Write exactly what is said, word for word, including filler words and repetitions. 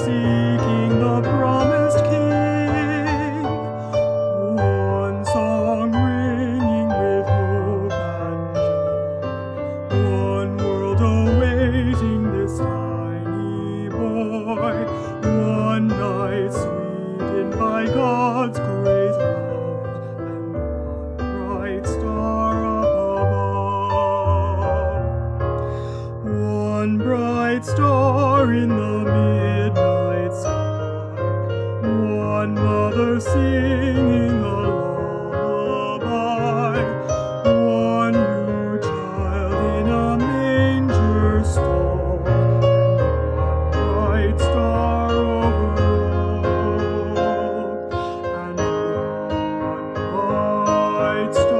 seeking the promised King. One song ringing with hope and joy. One world awaiting this tiny boy. One night sweetened by God's great love, and one bright star up above. One bright star in the midnight sky. One mother singing a lullaby. One new child in a manger stall. And one bright star over all. And one bright star